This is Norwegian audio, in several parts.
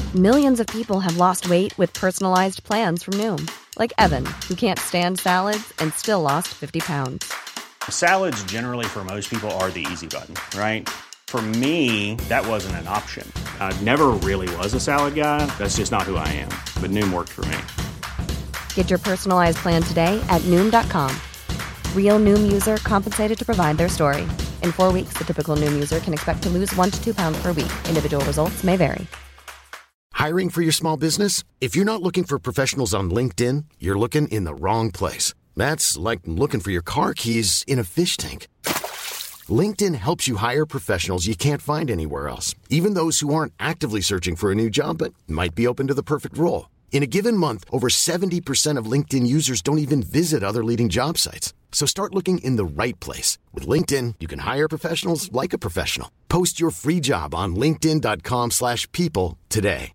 Millions of people have lost weight with personalized plans from Noom. Like Evan, who can't stand salads and still lost 50 pounds. Salads generally for most people are the easy button, right? For me, that wasn't an option. I never really was a salad guy. That's just not who I am. But Noom worked for me. Get your personalized plan today at Noom.com. Real Noom user compensated to provide their story. In 4 weeks, the typical Noom user can expect to lose 1 to 2 pounds per week. Individual results may vary. Hiring for your small business? If you're not looking for professionals on LinkedIn, you're looking in the wrong place. That's like looking for your car keys in a fish tank. LinkedIn helps you hire professionals you can't find anywhere else, even those who aren't actively searching for a new job but might be open to the perfect role. In a given month, over 70% of LinkedIn users don't even visit other leading job sites. So start looking in the right place. With LinkedIn, you can hire professionals like a professional. Post your free job on linkedin.com/people today.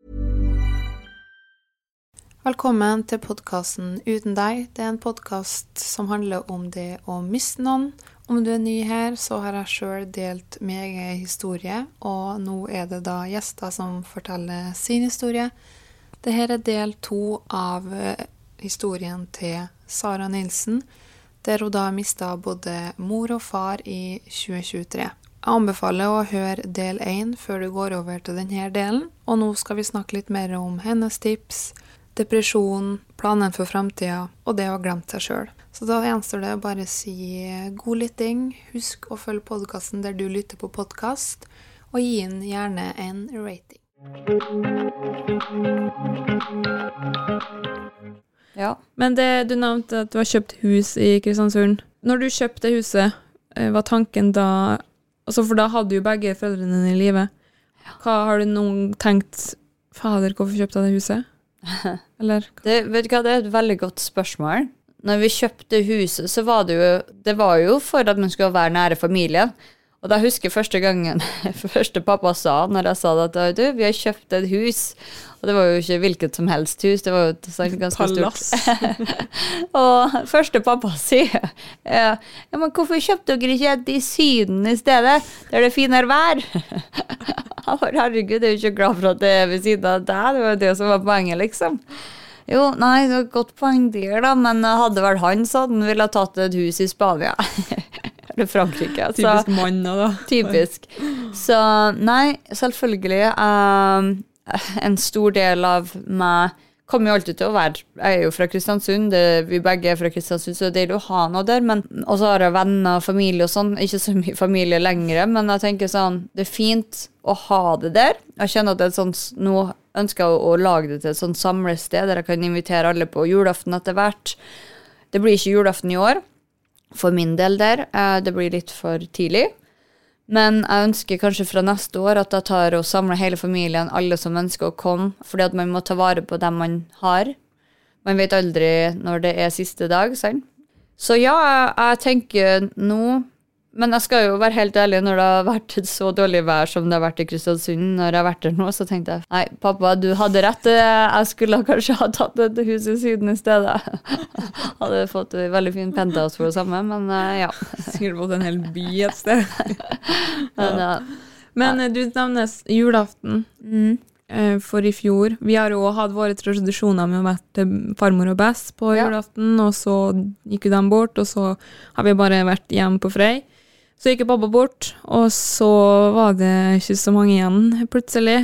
Velkommen til podcasten Uten deg. Det en podcast som handler om det å miste noen. Om du ny her, så har jeg selv delt min egen historie, og nå det da gjester som forteller sin historie. Dette del 2 av historien til Sara Nilsen, der hun da mistet både mor og far i 2023. Jeg anbefaler å høre del 1 før du går over til denne delen, og nå skal vi snakke litt mer om hennes tips, depresjon, planen for fremtiden, og det å ha glemt seg selv. Så da gjenstår det å bare si god lytting. Husk å følge podcasten der du lytter på podcast, og gi den gjerne en rating. Ja. Men du nevnte at du har kjøpt hus i Kristiansund. Når du kjøpte huset, var tanken da, altså for da hadde jo begge foreldrene dine i livet. Hva har du noen tenkt, fader, hvorfor kjøpte jeg det huset? Eller? Vet du hva, det et veldig godt spørsmål. Når vi kjøpte huset, så var det var jo for at man skulle være nære familien. Og da husker jeg første pappa sa, når jeg sa at vi har kjøpt et hus. Og det var jo ikke hvilket som helst hus, det var jo et ganske stort. Og første pappa sier, ja, men hvorfor kjøpte dere ikke et i Syden i stedet, der det finere vær? Herregud, jeg jo ikke glad for at det ved siden av det, det var det som var poenget liksom. Jo, nei, det var et godt poeng der da, men hadde vel han så hadde han ville ha tatt et hus i Spania. Eller Frankrike. Typisk mann da. Typisk. Så nei, selvfølgelig, en stor del av meg kommer jo alltid til å være, jeg jo fra Kristiansund, vi begge fra Kristiansund, så det jo å ha noe der, men også har jeg venner, familie og sånn, ikke så mye familie lengre, men jeg tenker sånn, det fint å ha det der. Jeg kjenner at det sånn, nå ønsker jeg å lage det til et sånn samlested, der jeg kan invitere alle på julaften etter hvert. Det blir ikke julaften i år, for min del der, det blir litt for tidlig. Men jeg ønsker kanskje fra neste år at jeg tar og samler hele familien, alle som ønsker å komme, fordi at man må ta vare på dem man har. Man vet aldri når det siste dag, sant? Så ja, jeg tenker nå, men jeg skal jo være helt ærlig, når det har vært et så dårlig vær som det har vært i Kristiansund, når jeg har vært der nå, så tenkte jeg, nei, pappa, du hadde rett, jeg skulle kanskje ha tatt et hus i Syden i stedet. Hadde fått en veldig fin penthouse for det samme, men ja. Sikkert fått en hel by et sted. Men, ja. Men du nevnes julaften for i fjor. Vi har jo hatt våre tradisjoner med å være til farmor og best på julaften, og så gikk jo de bort, og så har vi bare vært hjemme på Frei. Så gikk pappa bort, og så var det ikke så mange igjen plutselig.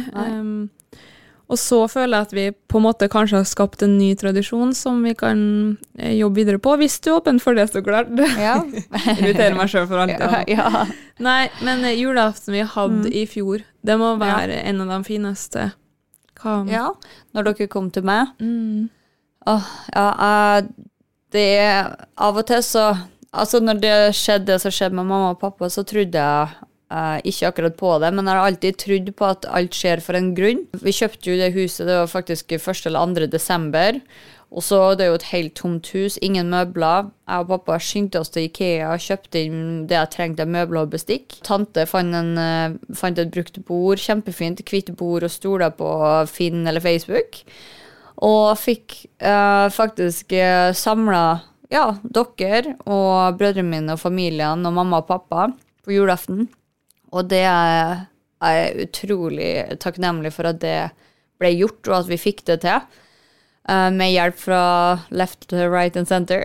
Og så føler jeg at vi på en måte kanskje har skapt en ny tradisjon som vi kan jobbe videre på, hvis du åpen for det, så klart. Ja. Inviterer meg selv for alt. Ja. Nei, men julaften vi hadde i fjor, det må være en av de fineste. Ja, når dere kom til meg. Det av og til så, altså når det skjedde med mamma og pappa, så trodde jeg ikke akkurat på det, men jeg har alltid trodd på at alt skjer for en grunn. Vi kjøpte jo det huset, det var faktisk 1. eller 2. desember, og så det jo et helt tomt hus, ingen møbler. Jeg og pappa skyndte oss til Ikea, kjøpte inn det jeg trengte, møbler og bestikk. Tante fant et brukt bord, kjempefint, hvitt bord og stoler på Finn eller Facebook. Og fikk faktisk samlet dere og brødrene mine og familien og mamma og pappa på julaften. Og det jeg utrolig takknemlig for at det ble gjort, og at vi fikk det til. Med hjelp fra left, right and center.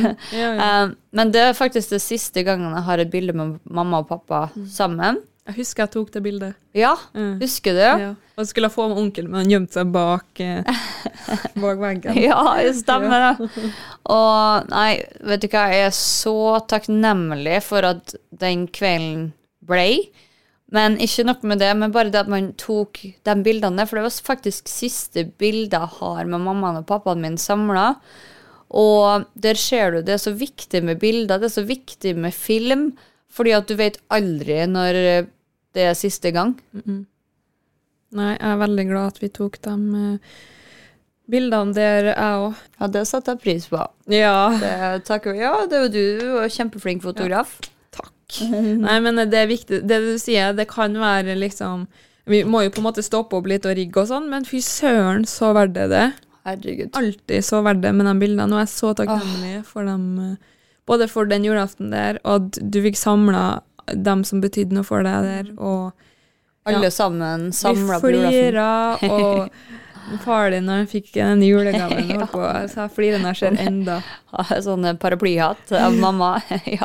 Men det faktisk det siste gangen jeg har et bilde med mamma og pappa sammen. Jeg husker jeg tok det bildet. Ja, husker du? Ja. Og skulle få med onkel, men han gjemte seg bak veggen. Ja, det stemmer det. Og nei, vet du hva, jeg så takknemlig for at den kvelden ble. Men ikke nok med det, men bare det at man tok de bildene, for det var faktisk siste bildet jeg har med mammaen og pappaen min samlet. Og der ser du, det så viktig med bilder, det så viktig med film, fordi at du vet aldri når det siste gang. Nei, jeg veldig glad at vi tok de bildene der, jeg også. Ja, det satte jeg pris på. Ja. Det er jo du var kjempeflink fotograf. Nei, men det viktig. Det du sier, det kan være liksom, vi må jo på en måte stoppe opp litt og rigge og sånn, men fy søren, så verdt det. Herregud. Alltid så verdt det med de bildene, og jeg er så takknemlig for dem, både for den julaften der, og at du fikk samlet dem som betydde noe for deg der, og alle sammen samlet på julaften. Vi flirer, og far din når han fikk en julegaven, så jeg flirer når jeg ser enda. Sånn paraplyhatt av mamma, ja.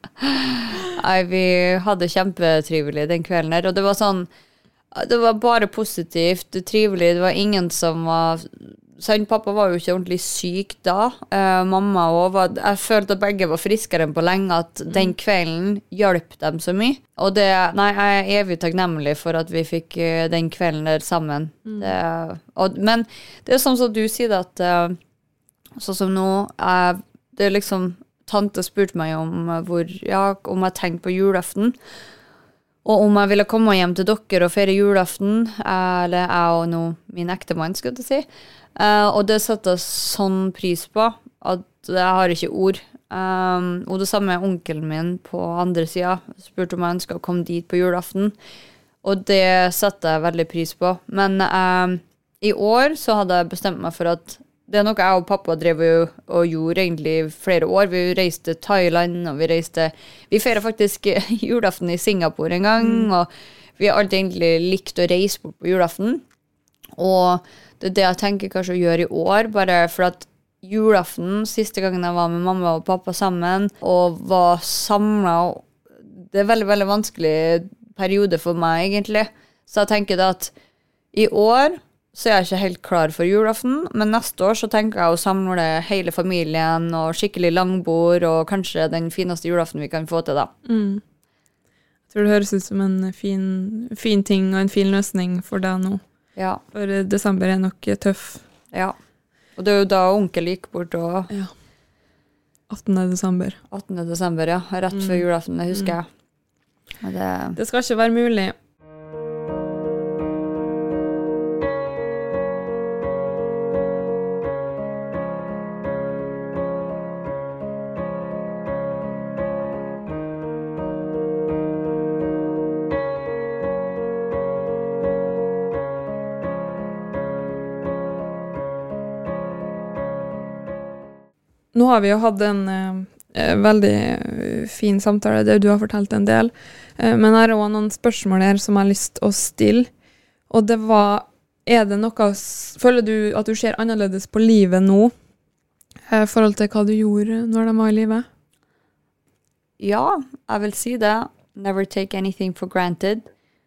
Nei, vi hadde kjempetrivelig den kvelden her, og det var sånn, det var bare positivt, trivelig, det var ingen som var, sånn, pappa var jo ikke ordentlig syk da, mamma også jeg følte at begge var friskere enn på lenge, at den kvelden hjalp dem så mye, og det, nei, jeg er evig takknemlig for at vi fikk den kvelden der sammen, men det er sånn som du sier at, sånn som nå, det er liksom, tante spurte meg om om jeg tenkte på julaften, og om jeg ville komme hjem til dere og feire julaften, eller jeg og min ektemann, skulle jeg si. Og det satte jeg sånn pris på, at jeg har ikke ord. Og det samme med onkelen min på andre siden, spurte om jeg ønsket å komme dit på julaften, og det satte jeg veldig pris på. Men i år så hadde jeg bestemt meg for at det er noe jeg og pappa drev og gjorde egentlig flere år. Vi reiste til Thailand, og vi feiret faktisk julaften i Singapore en gang, og vi har alltid egentlig likt å reise bort på julaften. Og det er det jeg tenker kanskje å gjøre i år, bare for at julaften, siste gangen jeg var med mamma og pappa sammen, og var samlet, det er veldig, veldig vanskelig periode for meg egentlig. Så jeg tenker da at i år, så er jeg ikke helt klar for julaften, men neste år så tenker jeg å samle hele familien og skikkelig langbord, og kanskje den fineste julaften vi kan få til da. Jeg tror det høres ut som en fin ting og en fin løsning for deg nå. Ja. For desember er nok tøff. Ja, og det er jo da onkel gikk bort og... Ja. 18. desember. 18. desember, ja. Rett før julaften, det husker jeg. Det skal ikke være mulig. Nå har vi jo hatt en veldig fin samtale, det du har fortalt en del, men jeg har også noen spørsmål her som jeg har lyst å stille, og det var, er det noe, føler du at du ser annerledes på livet nå, i forhold til hva du gjorde når de var i livet? Ja, jeg vil si det. Never take anything for granted.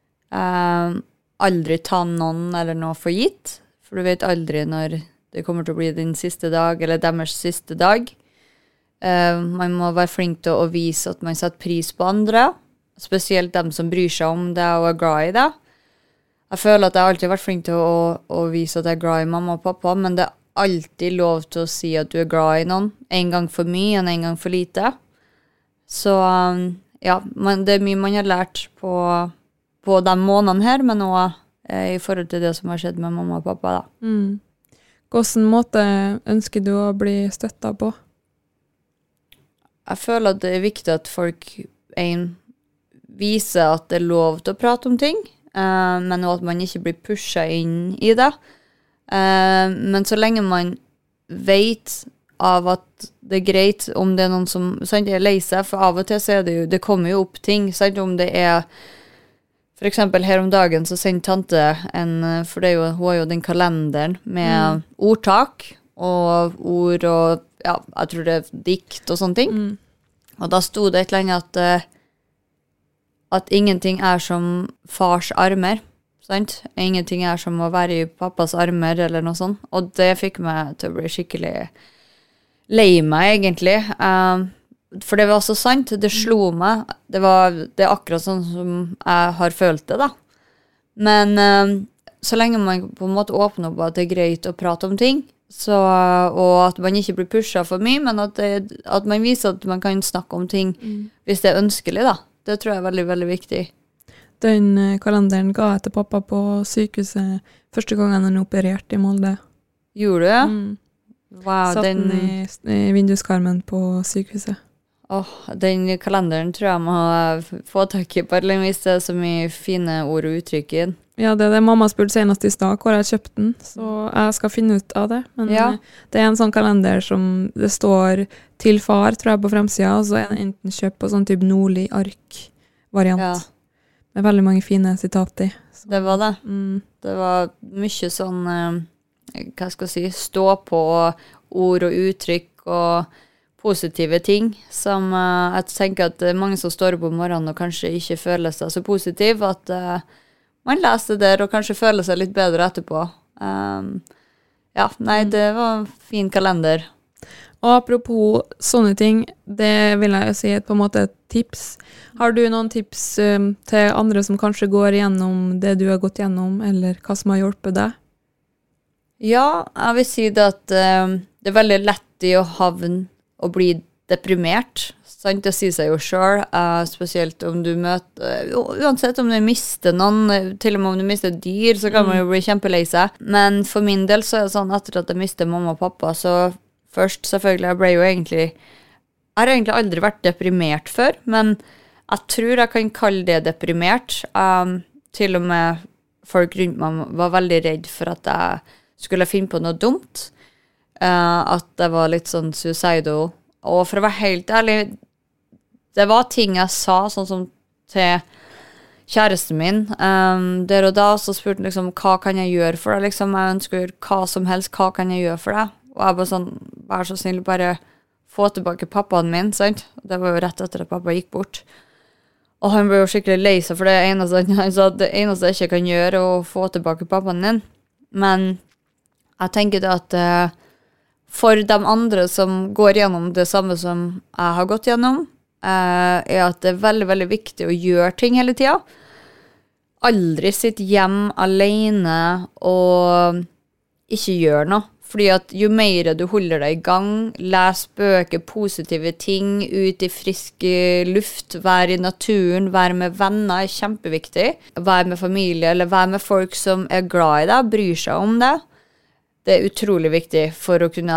Aldri ta noen eller noe for gitt, for du vet aldri når det kommer til å bli din siste dag, eller deres siste dag. Man må være flink til å vise at man setter pris på andre, spesielt dem som bryr seg om det og er glad i det. Jeg føler at jeg alltid har vært flink til å vise at jeg er glad i mamma og pappa, men det er alltid lov til å si at du er glad i noen. En gang for mye, en gang for lite. Så ja, det er mye man har lært på de månedene her, men også i forhold til det som har skjedd med mamma og pappa da. Hvilken måte ønsker du å bli støttet på? Jeg føler at det er viktig at folk viser at det er lov til å prate om ting, men også at man ikke blir pushet inn i det. Men så lenge man vet av at det er greit om det er noen som er lei seg, for av og til så er det jo, det kommer jo opp ting, sant? Om det er For eksempel her om dagen så sendte tante for hun har jo den kalenderen med ordtak og ord og, ja, jeg tror det dikt og sånne ting. Og da stod det et eller annet at ingenting som fars armer, sant? Ingenting som å være i pappas armer eller noe sånt. Og det fikk meg til å bli skikkelig lei meg egentlig. For det var så sant, det slo meg. Det er akkurat sånn som jeg har følt det da. Men så lenge man på en måte åpner opp at det greit å prate om ting, og at man ikke blir pushet for mye, men at man viser at man kan snakke om ting hvis det ønskelig da. Det tror jeg veldig, veldig viktig. Den kalenderen ga jeg til pappa på sykehuset første gangen han opererte i Molde. Gjorde du? Wow, satt den i vinduskarmen på sykehuset. Den kalenderen tror jeg må få tak i på et eller annet vis. Det så mye fine ord og uttrykk i den. Ja, det mamma spurte senest i sted hvor jeg kjøpte den, så jeg skal finne ut av det. Men det en sånn kalender som det står til far, tror jeg, på fremsiden, og så det enten kjøpt på sånn type nordlig ark-variant. Ja. Det veldig mange fine sitat i. Så. Det var det. Det var mye sånn, hva skal jeg si, stå på ord og uttrykk og positive ting, som jeg tenker at mange som står opp om morgenen og kanskje ikke føler seg så positiv, at man leser det der og kanskje føler seg litt bedre etterpå. Det var en fin kalender. Og apropos sånne ting, det vil jeg jo si på en måte et tips. Har du noen tips til andre som kanskje går gjennom det du har gått gjennom, eller hva som har hjulpet deg? Ja, jeg vil si det at det er veldig lett i å havne og bli deprimert. Sant? Det sier seg jo selv, spesielt om du møter, uansett om du mister noen, til og med om du mister dyr, så kan man jo bli kjempelei seg. Men for min del så er det sånn, etter at jeg mistet mamma og pappa, så først selvfølgelig, jeg har egentlig aldri vært deprimert før, men jeg tror jeg kan kalle det deprimert. Til og med folk rundt meg var veldig redd for at jeg skulle finne på noe dumt, at det var litt sånn suicidal. Og for å være helt ærlig, det var ting jeg sa, sånn som til kjæresten min. Der og da så spurte han liksom, hva kan jeg gjøre for deg? Liksom, jeg ønsker å gjøre hva som helst, hva kan jeg gjøre for deg? Og jeg bare sånn, vær så snill, bare få tilbake pappaen min, sant? Det var jo rett etter at pappa gikk bort. Og han ble jo skikkelig lei seg, for det eneste han sa, det eneste jeg ikke kan gjøre er å få tilbake pappaen min. Men jeg tenker det at for de andre som går gjennom det samme som jeg har gått gjennom, er at det er veldig, veldig viktig å gjøre ting hele tiden. Aldri sitte hjem alene og ikke gjøre noe. Fordi at jo mer du holder deg i gang, les bøker, positive ting, ut i frisk luft, være i naturen, være med venner er kjempeviktig. Være med familie, eller være med folk som er glad i deg, bryr seg om det. Det er utrolig viktig for å kunne,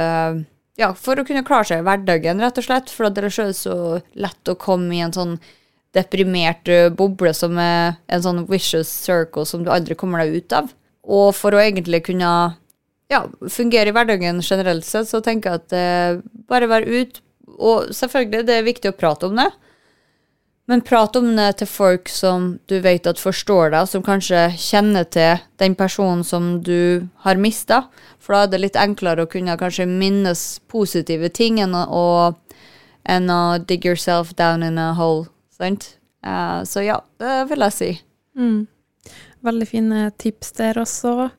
klare seg i hverdagen, rett og slett. For det er så lett å komme i en sånn deprimert boble som er en sånn vicious circle som du aldri kommer deg ut av. Og for å egentlig kunne fungere i hverdagen generelt sett, så tenker jeg at bare være ut, og selvfølgelig det er viktig å prate om det, men prate om det til folk som du vet at forstår deg, som kanskje kjenner til den personen som du har mistet, for da er det litt enklere å kunne kanskje minnes positive ting enn å dig yourself down in a hole, sant? Så ja, det vil jeg si. Veldig fine tips der også.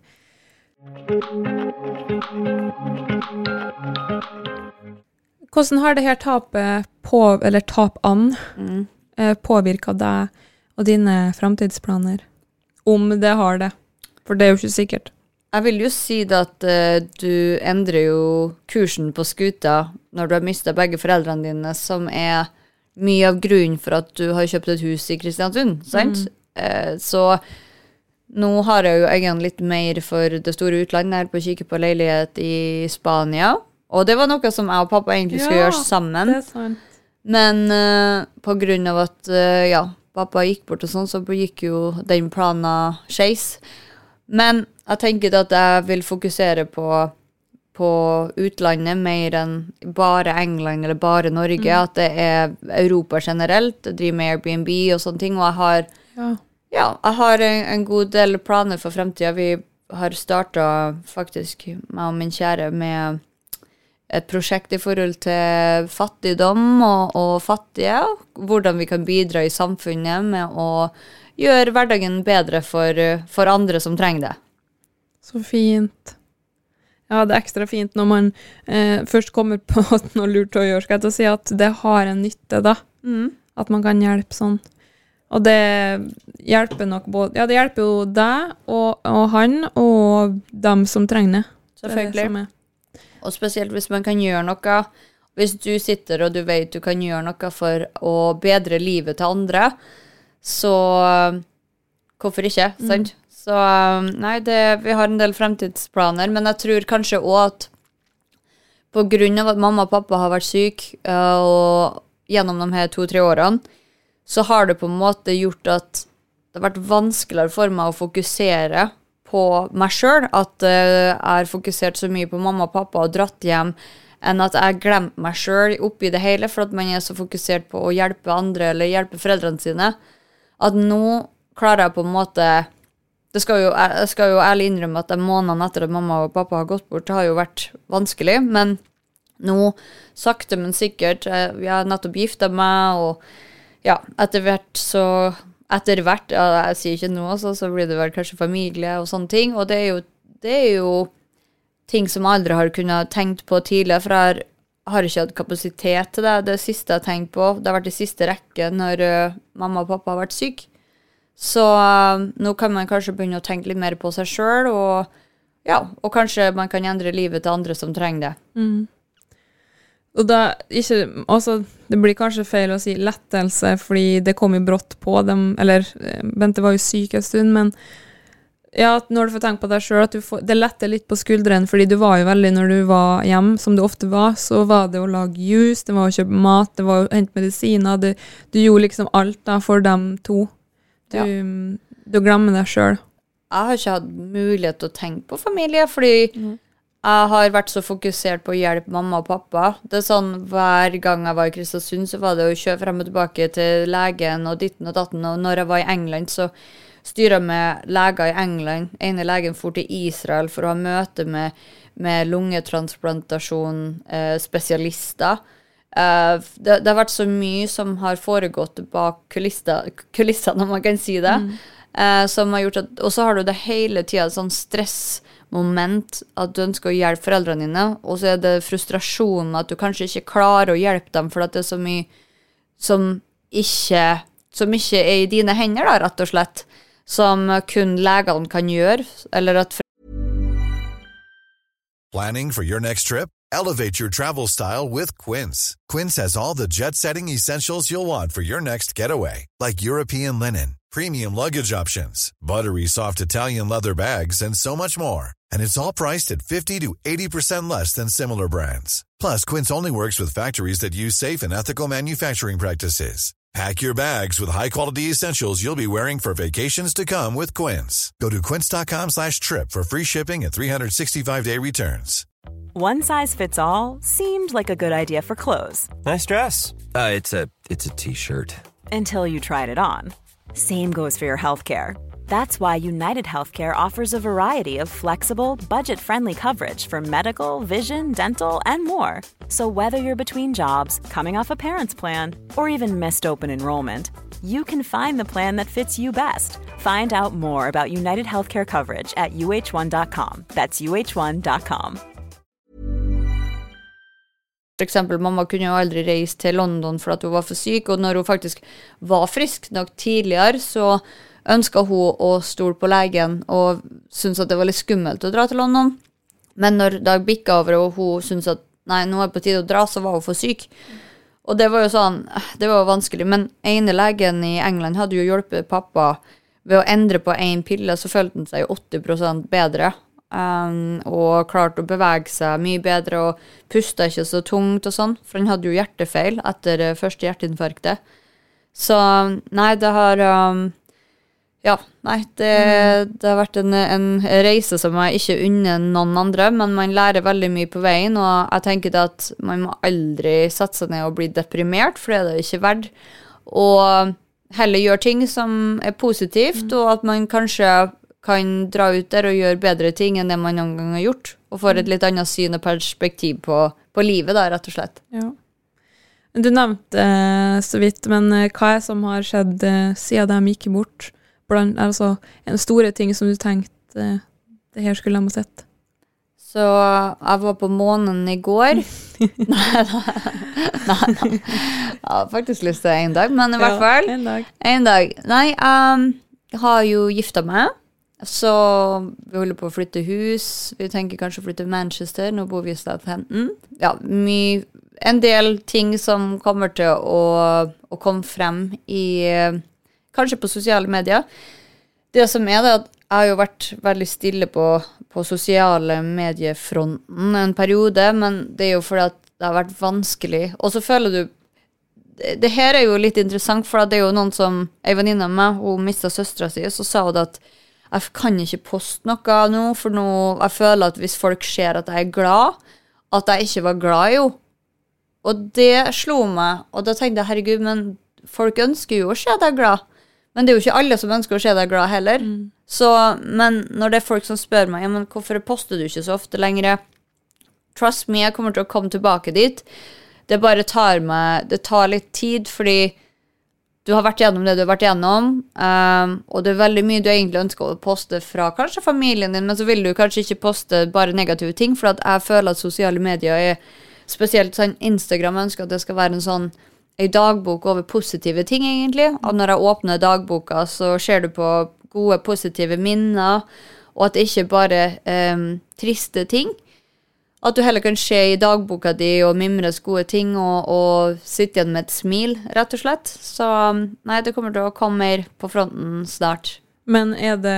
Hvordan har det her tapet påvirket deg og dine fremtidsplaner? Om det har det, for det er jo ikke sikkert. Jeg vil jo si det at du endrer jo kursen på skuta når du har mistet begge foreldrene dine, som er mye av grunnen for at du har kjøpt et hus i Kristiansund, sant? Så nå har jeg jo egentlig litt mer for det store utlandet her på å kikke på leilighet i Spania, og det var noe som jeg og pappa egentlig skulle gjøre sammen. Det er sant. Men på grunn av at pappa gikk bort og sånn, så gikk jo den planen skeis. Men jeg tenker at jeg vil fokusere på utlandet mer enn bare England eller bare Norge, at det er Europa generelt, jeg driver med Airbnb og sånne ting, og jeg har Ja, jeg har en god del planer for fremtiden. Vi har startet faktisk med og min kjære med et prosjekt i forhold til fattigdom og fattige, hvordan vi kan bidra i samfunnet med å gjøre hverdagen bedre for andre som trenger det. Så fint. Ja, det ekstra fint når man først kommer på noe lurt å gjøre, skal jeg til å si at det har en nytte da, at man kan hjelpe sånn. Og det hjelper nok både, det hjelper jo deg og han og dem som trenger det. Selvfølgelig. Og spesielt hvis man kan gjøre noe, hvis du sitter og du vet du kan gjøre noe for å bedre livet til andre, så hvorfor ikke, sant? Så nei, vi har en del fremtidsplaner, men jeg tror kanskje også at på grunn av at mamma og pappa har vært syk, og gjennom de her 2-3 årene, så har det på en måte gjort at det har vært vanskeligere for meg å fokusere på meg selv, at jeg har fokusert så mye på mamma og pappa og dratt hjem, enn at jeg glemte meg selv oppi det hele, for at man er så fokusert på å hjelpe andre eller hjelpe foreldrene sine, at nå klarer jeg på en måte, jeg skal jo ærlig innrømme at de månedene etter at mamma og pappa har gått bort, det har jo vært vanskelig, men nå, sakte men sikkert, jeg har nettopp giftet meg, og ja, etter hvert, jeg sier ikke noe, så blir det vel kanskje familie og sånne ting, og det er jo ting som jeg aldri har kunnet tenkt på tidligere, for jeg har ikke hatt kapasitet til det. Det siste jeg har tenkt på, det har vært i siste rekke når mamma og pappa har vært syk. Så nå kan man kanskje begynne å tenke litt mer på seg selv, og kanskje man kan endre livet til andre som trenger det. Og det blir kanskje feil å si lettelse, fordi det kom jo brått på dem, eller Bente var jo syk en stund, men ja, når du får tenke på deg selv, at det letter litt på skulderen, fordi du var jo veldig, når du var hjemme, som du ofte var, så var det å lage jus, det var å kjøpe mat, det var å hente medisiner, du gjorde liksom alt da for dem to. Du glemmer deg selv. Jeg har ikke hatt mulighet til å tenke på familie, fordi jeg har vært så fokusert på å hjelpe mamma og pappa. Det er sånn, hver gang jeg var i Kristiansund, så var det å kjøre frem og tilbake til legen og ditten og datten, og når jeg var i England, så styret jeg med leger i England. Ene legen for til Israel for å ha møte med lungetransplantasjon, spesialister. Det har vært så mye som har foregått bak kulissene, når man kan si det, som har gjort at, og så har du det hele tiden, sånn stressmoment, at du ønsker å hjelpe foreldrene dine, og så er det frustrasjonen at du kanskje ikke klarer å hjelpe dem, for at det er så mye som ikke er i dine hender da, rett og slett, som kun legene kan gjøre, eller at Planning for your next trip? Elevate your travel style with Quince. Quince has all the jet-setting essentials you'll want for your next getaway, like European linen, premium luggage options, buttery soft Italian leather bags, and so much more. And it's all priced at 50 to 80% less than similar brands. Plus, Quince only works with factories that use safe and ethical manufacturing practices. Pack your bags with high-quality essentials you'll be wearing for vacations to come with Quince. Go to quince.com/trip for free shipping and 365-day returns. One size fits all seemed like a good idea for clothes. Nice dress. It's a t-shirt. Until you tried it on. Same goes for your healthcare. That's why United Healthcare offers a variety of flexible, budget-friendly coverage for medical, vision, dental, and more. So whether you're between jobs, coming off a parent's plan, or even missed open enrollment, you can find the plan that fits you best. Find out more about United Healthcare coverage at uh1.com. That's uh1.com. For eksempel, mamma kunne jo aldri reise til London for at hun var for syk, og når hun faktisk var frisk nok tidligere, så ønsket hun å stole på legen, og syntes at det var litt skummelt å dra til London. Men når det bikket over, og hun syntes at nei, nå er det på tide å dra, så var hun for syk. Og det var jo sånn, det var jo vanskelig, men ene legen i England hadde jo hjulpet pappa ved å endre på en pille, så følte han seg 80% bedre. Og klarte å bevege seg mye bedre og puste ikke så tungt og sånn, for han hadde jo hjertefeil etter første hjerteinfarktet. Så nei, det har det har vært en reise som jeg ikke unner noen andre, men man lærer veldig mye på veien, og jeg tenker at man må aldri sette seg ned og bli deprimert, for det er det ikke verdt. Og heller gjør ting som positivt, og at man kanskje kan dra ut der og gjøre bedre ting enn det man noen gang har gjort, og får et litt annet syn og perspektiv på livet da, rett og slett. Ja. Du nevnte så vidt, men hva som har skjedd siden de gikk bort? Altså, en store ting som du tenkte, det her skulle de ha sett? Så jeg var på månen i går. Nei. Jeg har faktisk lyst til en dag, men i hvert fall. En dag. Nei, jeg har jo giftet meg, så vi holder på å flytte hus. Vi tenker kanskje å flytte til Manchester, nå bor vi i Southampton. Ja, en del ting som kommer til å komme frem kanskje på sosiale medier. Det som det at jeg har jo vært veldig stille på sosiale mediefronten en periode, men det jo fordi at det har vært vanskelig. Og så føler du, det her jo litt interessant, for det jo noen som, en venninne av meg, hun mistet søstera si, så sa hun at jeg kan ikke poste noe nå, for nå, jeg føler at hvis folk ser at jeg glad, at jeg ikke var glad jo. Og det slo meg, og da tenkte jeg, herregud, men folk ønsker jo å se deg glad. Men det jo ikke alle som ønsker å se deg glad heller. Så, men når det folk som spør meg, ja, men hvorfor poster du ikke så ofte lenger? Trust me, jeg kommer til å komme tilbake dit. Det bare det tar litt tid, fordi du har vært gjennom det du har vært gjennom, og det veldig mye du egentlig ønsker å poste fra kanskje familien din, men så vil du kanskje ikke poste bare negative ting, for at jeg føler at sosiale medier spesielt sånn Instagram ønsker at det skal være en dagbok over positive ting egentlig, og når jeg åpner dagboka så ser du på gode positive minner, og at det ikke bare triste ting, at du heller kan se i dagboka di og mimres gode ting og sitte igjen med et smil, rett og slett. Så nei, det kommer til å komme mer på fronten snart. Men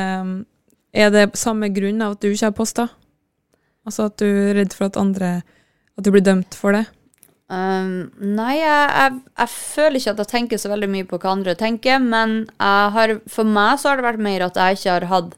det samme grunn av at du ikke har postet? Altså at du redd for at du blir dømt for det? Nei, jeg føler ikke at jeg tenker så veldig mye på hva andre tenker, men for meg så har det vært mer at jeg ikke har hatt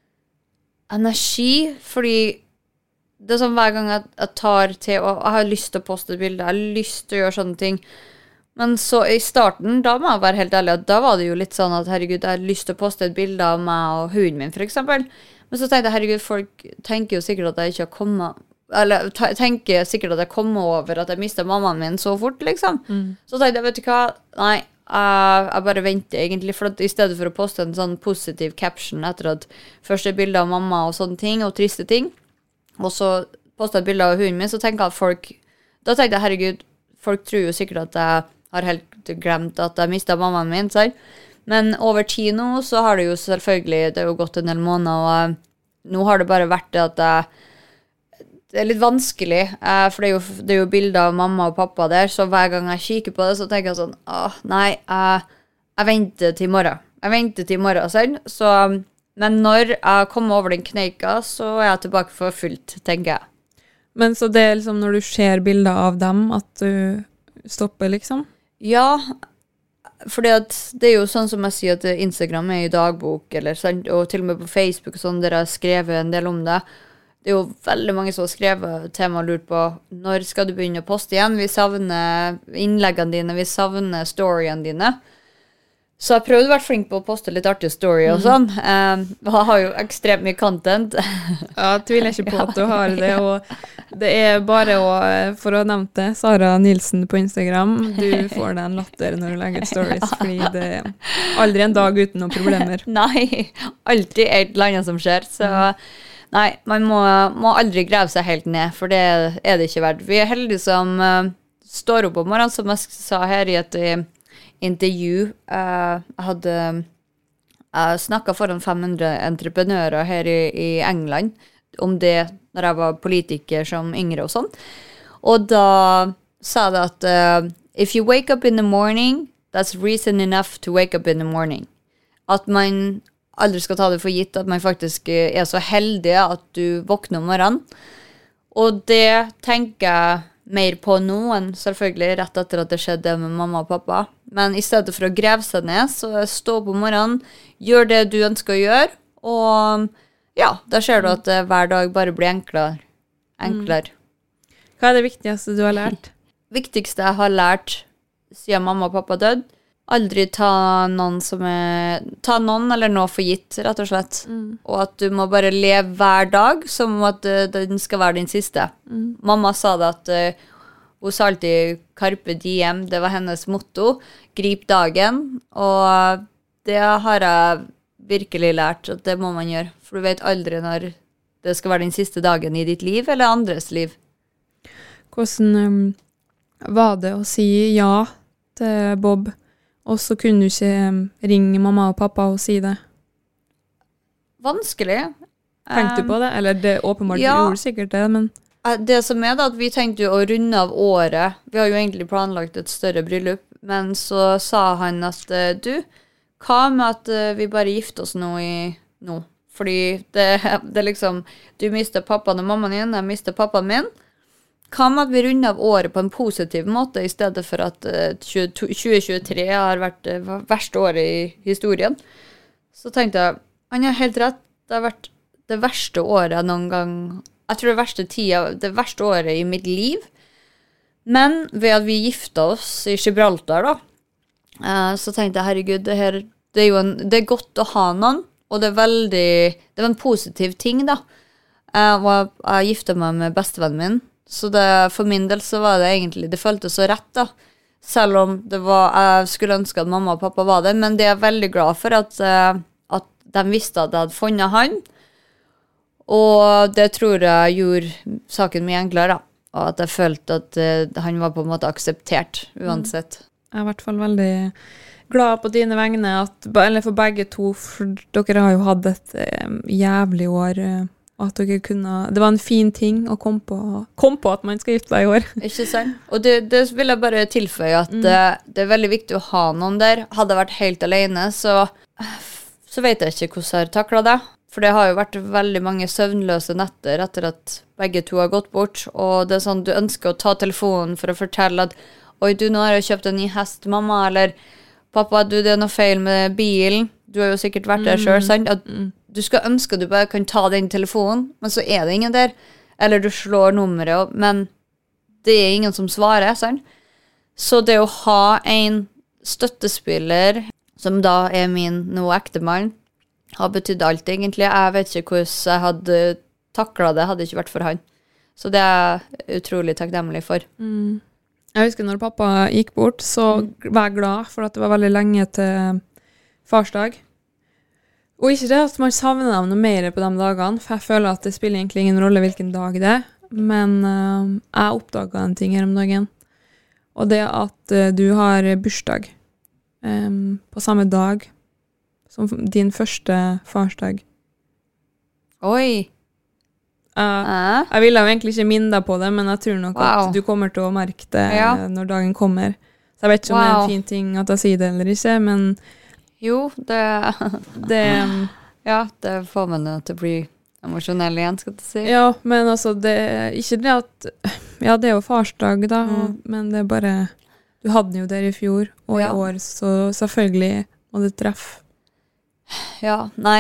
energi, fordi det sånn hver gang jeg tar til, og jeg har lyst til å poste et bilde, jeg har lyst til å gjøre sånne ting, men så i starten, da må jeg være helt ærlig, at da var det jo litt sånn at herregud, jeg har lyst til å poste et bilde av meg og hunden min for eksempel, men så tenkte jeg, herregud, folk tenker jo sikkert at jeg ikke har kommet, eller tenker sikkert at jeg kommer over at jeg mistet mammaen min så fort, liksom. Så tenkte jeg, vet du hva, nei, jeg bare venter egentlig, for at i stedet for å poste en sånn positiv caption etter at første bilde av mamma og sånne ting, og triste ting, og så postet et bilde av hunden min, så tenker jeg at da tenkte jeg, herregud, folk tror jo sikkert at jeg har helt glemt at jeg mistet mammaen min, så. Men over tid nå, så har det jo selvfølgelig, det har jo gått en del måneder, og nå har det bare vært det at det litt vanskelig, for det er jo bilder av mamma og pappa der, så hver gang jeg kikker på det, så tenker jeg sånn, nei, jeg venter til i morgen. Sånn. Så, men når jeg kommer over den kneika, så jeg tilbake for fullt, tenker jeg. Men så det liksom når du ser bilder av dem, at du stopper liksom? Ja, fordi at det er jo sånn som jeg sier at Instagram i dagbok, eller, og til og med på Facebook, sånn, der jeg har skrevet en del om det. Det er jo veldig mange som har skrevet til meg og lurt på, når skal du begynne å poste igjen? Vi savner innleggene dine, vi savner storyene dine. Så jeg prøvde å være flink på å poste litt artig story og sånn. Og jeg har jo ekstremt mye content. Ja, tviler ikke på at du har det, og det er bare for å ha nevnt det, Sara Nilsen på Instagram, du får deg en latter når du legger ut stories, fordi det er aldri en dag uten noen problemer. Nei, alltid et eller annet som skjer, så nei, man må aldri grave seg helt ned, for det er det ikke verdt. Vi er heldige som står opp om morgenen, som jeg sa her i et intervju. Jeg snakket foran 500 entreprenører her i England om det når jeg var politiker som yngre og sånn. Og da sa det at if you wake up in the morning, that's reason enough to wake up in the morning. At man aldri skal ta det for gitt at man faktisk er så heldig at du våkner om morgenen. Og det tenker jeg mer på nå enn selvfølgelig rett etter at det skjedde med mamma og pappa. Men i stedet for å greve seg ned, så stå på morgenen, gjør det du ønsker å gjøre, og ja, da ser du at hver dag bare blir enklere. Hva er det viktigste du har lært? Viktigste jeg har lært siden mamma og pappa døde, aldri ta noen ta noen eller noe for gitt, rett og slett. Og at du må bare leve hver dag som at den skal være din siste. Mamma sa det at hun sa alltid Carpe Diem, det var hennes motto. Grip dagen, og det har jeg virkelig lært at det må man gjøre. For du vet aldri når det skal være den siste dagen i ditt liv eller andres liv. Hvordan var det å si ja til Bob, og så kunne du ikke ringe mamma og pappa og si det? Vanskelig. Tenkte du på det? Eller det åpenbart gjorde sikkert det, men... Det som da, at vi tenkte jo å runde av året. Vi har jo egentlig planlagt et større bryllup, men så sa han at du, hva med at vi bare gifter oss nå? Fordi det liksom, du mister pappaen og mammaen din, jeg mister pappaen min. Hva med at vi runder av året på en positiv måte, I stedet for at 2023 har vært det verste året I historien? Så tenkte jeg, han har helt rett, det har vært det verste året noen gang. Jeg tror det verste året I mitt liv. Men ved at vi giftet oss I Gibraltar da, så tenkte jeg, herregud, det godt å ha noen, og det var en positiv ting da. Jeg giftet meg med bestevennen min, så for min del så var det egentlig, det føltes så rett da. Selv om jeg skulle ønske at mamma og pappa var det, men det jeg veldig glad for at de visste at jeg hadde funnet han, og det tror jeg gjorde saken mye enklere da. Og at jeg følte at han var på en måte akseptert uansett. Jeg I hvert fall veldig glad på dine vegne, eller for begge to, for dere har jo hatt et jævlig år, at dere det var en fin ting å komme på at man skal gifte seg I år. Ikke sant? Og det vil jeg bare tilføye at det veldig viktig å ha noen der. Hadde jeg vært helt alene, så vet jeg ikke hvordan jeg har taklet det. For det har jo vært veldig mange søvnløse netter etter at begge to har gått bort, og det sånn, du ønsker å ta telefonen for å fortelle at «Oi, du, nå har jeg kjøpt en ny hest, mamma», eller «Pappa, du, det noe feil med bilen». Du har jo sikkert vært der selv, sant? At du skal ønske at du bare kan ta den telefonen, men så det ingen der. Eller du slår nummeret, men det ingen som svarer, sant? Så det å ha en støttespiller, som da min nå ektemann, har betydd alt egentlig. Jeg vet ikke hvordan jeg hadde taklet det, hadde ikke vært for han. Så det jeg utrolig takknemlig for. Jeg husker når pappa gikk bort, så var jeg glad for at det var veldig lenge til farsdag. Og ikke det at man savner dem noe mer på de dagene, for jeg føler at det spiller egentlig ingen rolle hvilken dag det men jeg oppdaget en ting her om dagen. Og det at du har bursdag på samme dag som din første farsdag. Oi! Jeg ville jo egentlig ikke minne deg på det, men jeg tror nok at du kommer til å merke det når dagen kommer. Så jeg vet ikke om det en fin ting at jeg sier det eller ikke, men... Jo, det får meg til å bli emosjonell igjen, skal jeg si. Ja, men altså, det ikke det at... Ja, det jo farsdag da, men det bare... Du hadde den jo der I fjor, og I år, så selvfølgelig må du treffe. Ja, nei,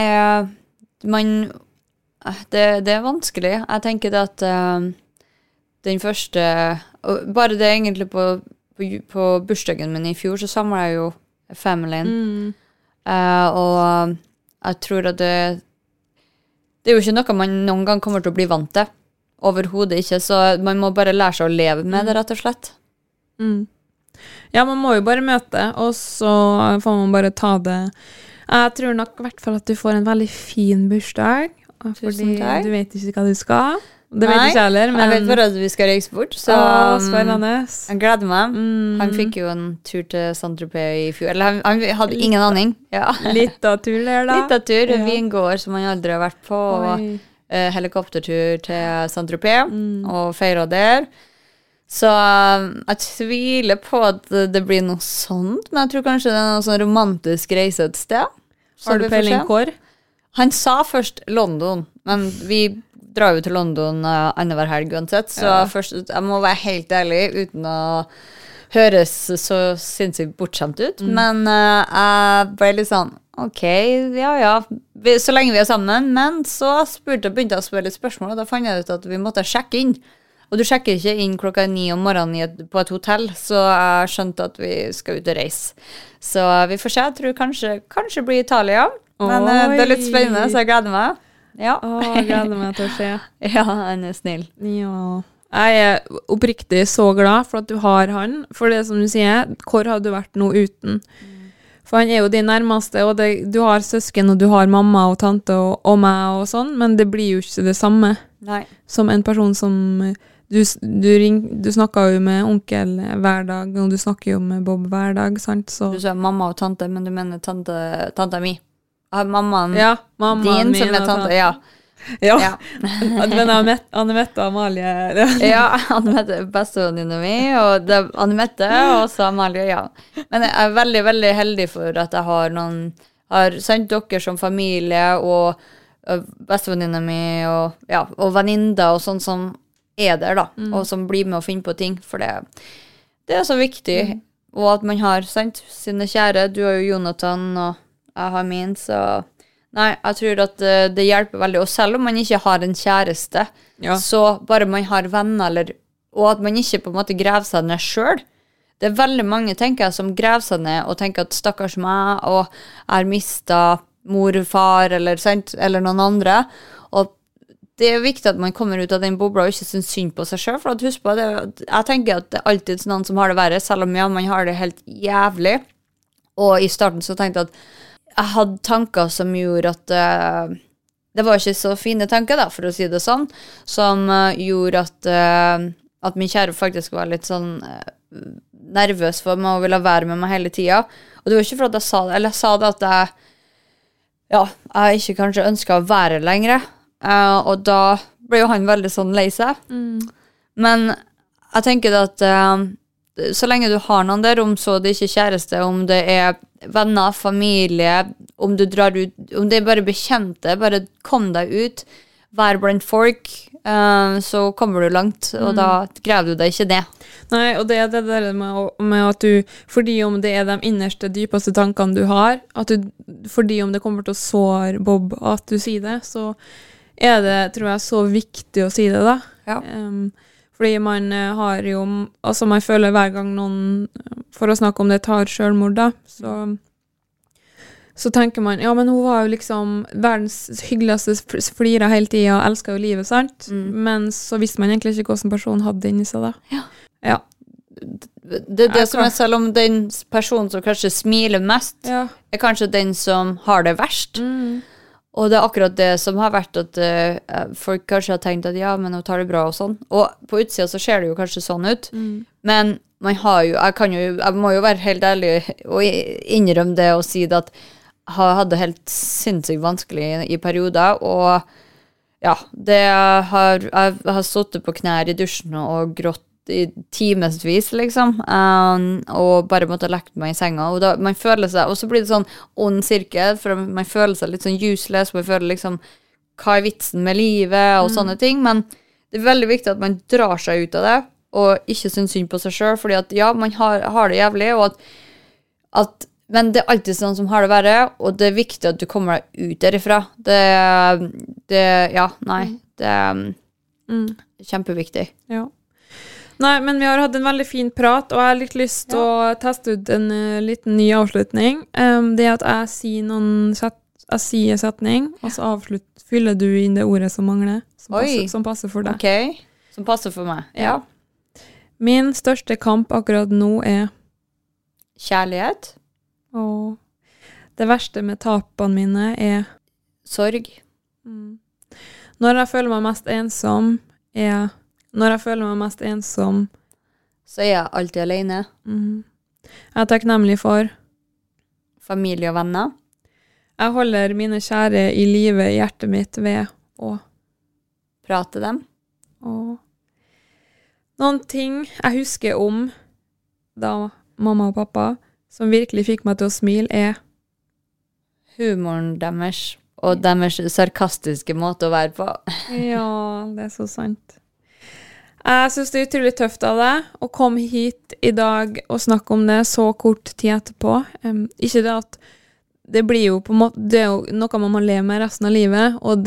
det vanskelig. Jeg tenker at den første, bare det egentlig på bursdagen min I fjor, så samlet jeg jo familien. Og jeg tror at det jo ikke noe man noen gang kommer til å bli vant til. Overhodet ikke, så man må bare lære seg å leve med det, rett og slett. Ja, man må jo bare møte, og så får man bare ta det. Jeg tror nok I hvert fall at du får en veldig fin bursdag, fordi du vet ikke hva du skal. Det vet ikke heller, men... Jeg vet bare at vi skal reise bort, så spennende. Jeg gleder meg. Han fikk jo en tur til Saint-Tropez I fjor, eller han hadde ingen aning. Ja. Litt av tur der da. Litt av tur, vingård som han aldri har vært på, og helikoptertur til Saint-Tropez, og feiret der. Så jeg tviler på at det blir noe sånt, men jeg tror kanskje det noe sånn romantisk reise et sted. Har du peiling hvor? Han sa først London, men vi drar jo til London annenhver helg uansett, så først, jeg må være helt ærlig uten å høres så sinnssykt bortskjemt ut, men jeg ble litt sånn, ok, så lenge vi sammen, men så begynte jeg å spørre litt spørsmål, og da fant jeg ut at vi måtte sjekke inn. Og du sjekker ikke inn 9:00 om morgenen på et hotell, så jeg skjønte at vi skal ut og reise. Så vi får se, jeg tror kanskje blir Italia. Men det er litt spennende, så jeg gleder meg. Ja. Jeg gleder meg til å se. Ja, han er snill. Ja. Jeg er oppriktig så glad for at du har han, for det som du sier, hvor har du vært nå uten? For han er jo din nærmeste, og du har søsken, og du har mamma og tante og meg og sånn, men det blir jo ikke det samme. Nei. Som en person som du snakker jo med onkel hver dag, og du snakker jo med Bob hver dag, sant? Så. Du sa mamma og tante, men du mener tante mi. Mammaen mammaen din min som er tante, ja. Ja. Men Anne-Mette og Amalie. Ja, Anne-Mette bestevenninna mi, og Anne-Mette og så Amalie, ja. Men jeg er veldig, veldig heldig for at jeg har sendt dere som familie, og bestevenninna mi, og venninner, og sånn som er der da, og som blir med å finne på ting, for det er så viktig, og at man har sendt sine kjære. Du har jo Jonathan, og jeg har min, så nei, jeg tror at det hjelper veldig, og selv om man ikke har en kjæreste, så bare man har venner, og at man ikke på en måte graver seg ned selv. Det er veldig mange, tenker jeg, som graver seg ned, og tenker at stakkars meg, og jeg har mistet mor, far, eller noen andre, og det er viktig at man kommer ut av den bobla og ikke synes synd på seg selv, for at husk på det, jeg tenker at det er alltid noen som har det verre, selv om man har det helt jævlig, og i starten så tenkte jeg at jeg hadde tanker som gjorde at det var ikke så fine tanker da, for å si det sånn, som gjorde at min kjære faktisk var litt sånn nervøs for meg og ville være med meg hele tiden. Og det var ikke for at jeg sa det, eller jeg sa det at jeg ikke kanskje ønsket å være lenger, og da ble jo han veldig sånn lei seg. Men jeg tenker at så lenge du har noen der, om så det ikke er kjæreste, om det er venner, familie, om du drar ut, om det er bare bekjente, bare kom deg ut, vær blant folk, så kommer du langt, og da graver du deg ikke det. Nei, og det er det der med at du, fordi om det er de innerste, dypeste tankene du har, fordi om det kommer til å såre Bob at du sier det, så er det, tror jeg, så viktig å si det da. Ja. Fordi man har jo, altså man føler hver gang noen, for å snakke om det, tar selvmord da, så tenker man, ja, men hun var jo liksom verdens hyggeligste flira hele tiden, og elsket jo livet, sant? Men så visste man egentlig ikke hvordan personen hadde inni seg da. Ja. Det er det som er, selv om den personen som kanskje smiler mest, er kanskje den som har det verst. Og det er akkurat det som har vært at folk kanskje har tenkt at ja, men hun tar det bra og sånn. Og på utsida så ser det jo kanskje sånn ut. Men man har jo, jeg må jo være helt ærlig og innrømme det og si det at jeg hadde helt sinnssykt vanskelig i perioder, og ja, jeg har suttet på knær i dusjen og grått i timesvis, liksom, og bare måtte lekt meg i senga, og da man føler seg, og så blir det sånn ond sirkel, for man føler seg litt sånn useless, man føler liksom, hva er vitsen med livet, og sånne ting, men det er veldig viktig at man drar seg ut av det, og ikke synes synd på seg selv, fordi at ja, man har det jævlig, og men det er alltid sånn som har det verre, og det er viktig at du kommer deg ut derifra. Det er kjempeviktig. Ja. Nei, men vi har hatt en veldig fin prat, og jeg har litt lyst til å teste ut en liten ny avslutning. Det at jeg sier setning, og så fyller du inn det ordet som mangler, som passer for deg. Ok, som passer for meg, ja. Min største kamp akkurat nå er kjærlighet. Og det verste med tapene mine er sorg. Når jeg føler meg mest ensom, så er jeg alltid alene. Jeg er takknemlig for familie og venner. Jeg holder mine kjære i livet i hjertet mitt ved å prate dem. Og noen ting jeg husker om da mamma og pappa som virkelig fikk meg til å smile, er humoren deres, og deres sarkastiske måte å være på. Ja, det er så sant. Jeg synes det er utrolig tøft av deg å komme hit i dag og snakke om det så kort tid etterpå. Ikke det at det blir jo på en måte, det er jo noe man må leve med resten av livet, og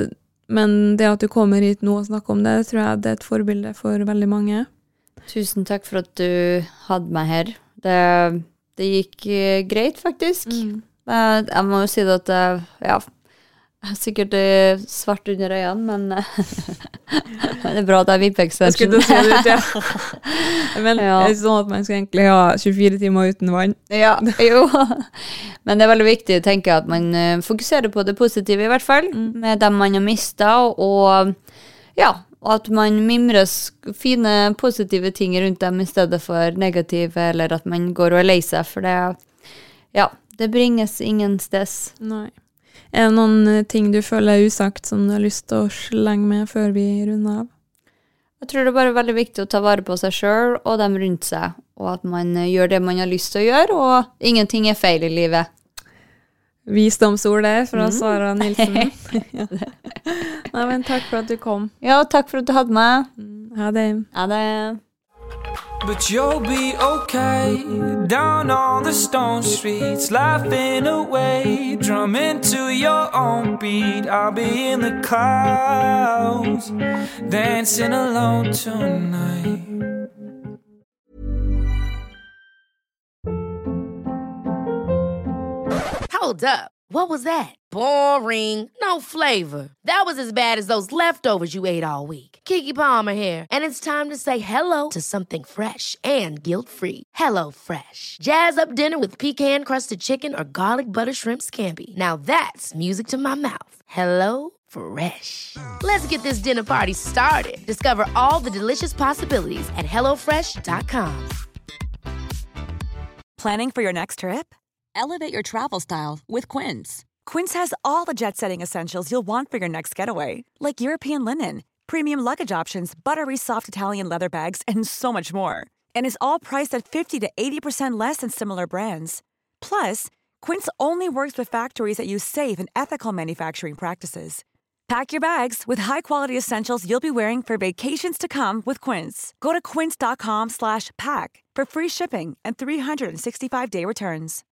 Men det at du kommer hit nå og snakker om det, tror jeg det er et forbilde for veldig mange. Tusen takk for at du hadde meg her. Det gikk greit, faktisk. Jeg må jo si det at jeg har sikkert svart under øynene, men det er bra at jeg er VIP-extension. Jeg skulle si det, ja. Men det er sånn at man skal egentlig ha 24 timer uten vann. Ja, jo. Men det er veldig viktig, tenker jeg, at man fokuserer på det positive i hvert fall, med dem man har mistet, og at man mimrer fine, positive ting rundt dem i stedet for negative, eller at man går og er lei seg, for det bringes ingen sted. Nei. Er det noen ting du føler er usagt som du har lyst til å slenge med før vi runder av? Jeg tror det er bare veldig viktig å ta vare på seg selv og dem rundt seg, og at man gjør det man har lyst til å gjøre, og ingenting er feil i livet. Visdomsord der fra Sara Nilsen. Nei, men takk for at du kom. Ja, takk for at du hadde meg. Ha det. Ha det. But you'll be okay down on the stone streets, laughing away, drumming to your own beat. I'll be in the clouds, dancing alone tonight. Hold up. What was that? Boring. No flavor. That was as bad as those leftovers you ate all week. Keke Palmer here, and it's time to say hello to something fresh and guilt-free. Hello Fresh. Jazz up dinner with pecan-crusted chicken or garlic butter shrimp scampi. Now that's music to my mouth. Hello Fresh. Let's get this dinner party started. Discover all the delicious possibilities at hellofresh.com. Planning for your next trip? Elevate your travel style with Quince. Quince has all the jet-setting essentials you'll want for your next getaway, like European linen, premium luggage options, buttery soft Italian leather bags, and so much more. And is all priced at 50 to 80% less than similar brands. Plus, Quince only works with factories that use safe and ethical manufacturing practices. Pack your bags with high-quality essentials you'll be wearing for vacations to come with Quince. Go to quince.com/pack for free shipping and 365-day returns.